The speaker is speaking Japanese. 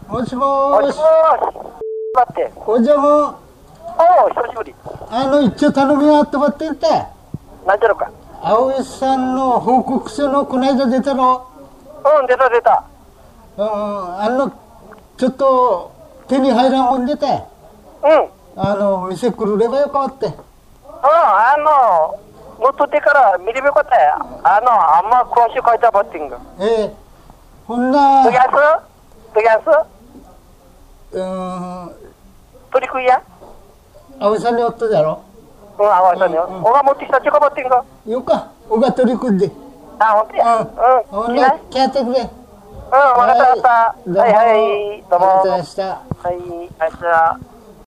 もしもーし。 待って。 おじゃも。 おう、久しぶり。 一応頼みがあって待ってんて。 なんじゃろか。 葵さんの報告書のこないだ出たろ。 うん、出た出た。 ちょっと手に入らんもん出て。 うん。 店来るればよかって。 もっと手から見ればよかったよ。あんま詳しく書いたばってんが。 ほんな。 どぎゃす取り食いや。 葵さんにおったじゃろ。 葵さんに。おが持ってきたちょかばってんが。 よか、おが取り組んで。 ほんとや。 ほんな、来やってくれ。 わかったわかった。はいはい、どうも。 ありがとうございました。 はい、ありがとうございました。